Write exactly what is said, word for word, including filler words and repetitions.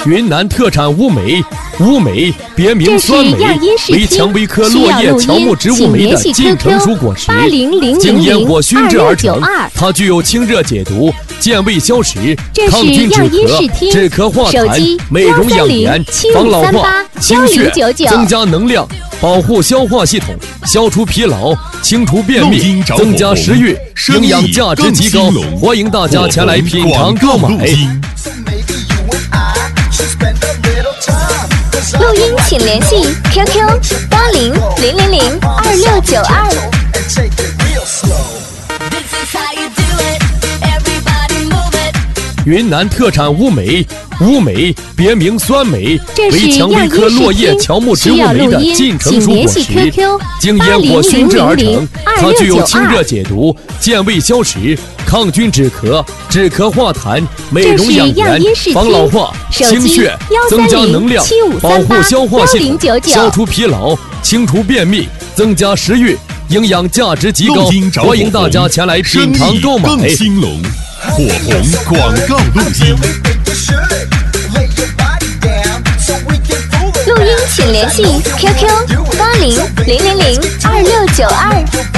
云南特产乌梅，乌梅别名酸梅，为蔷薇科落叶乔木植物梅的近成熟果实，经烟火熏制而成。它具有清热解毒、健胃消食、抗菌止咳、止咳化痰、美容养颜、防老化、清血、增加能量、保护消化系统、消除疲劳、清除便秘、增加食欲，营养价值极高。欢迎大家前来品尝购买。 录音请联系 Q Q 八零零零零二六九二。 云南特产乌梅，乌梅别名酸梅，为蔷薇科落叶乔木植物梅的近成熟果实，经烟火熏制而成。它具有清热解毒、健胃消食、抗菌止咳、止咳化痰、美容养颜、防老化、清血、增加能量、保护消化系统、消除疲劳、清除便秘、增加食欲，营养价值极高。欢迎大家前来品尝购买。 火红广告录音， 录音请联系 Q Q 八零零零零二六九二。